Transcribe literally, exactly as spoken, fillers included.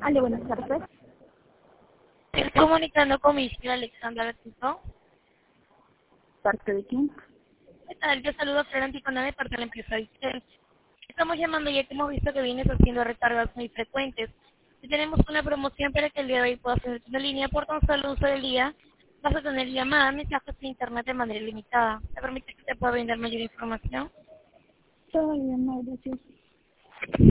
Ale, buenas tardes. Estoy comunicando con mi hija Alexandra Latito. ¿Parte de quién? ¿Qué tal? Yo saludo a Flor Anticona de parte de la empresa Distel. Estamos llamando ya que hemos visto que vienes haciendo recargas muy frecuentes. Y tenemos una promoción para que el día de hoy puedas hacer una línea por tan solo uso del día. Vas a tener llamadas, mensajes e internet de manera ilimitada. ¿Te permite que te pueda brindar mayor información? Todavía no, gracias.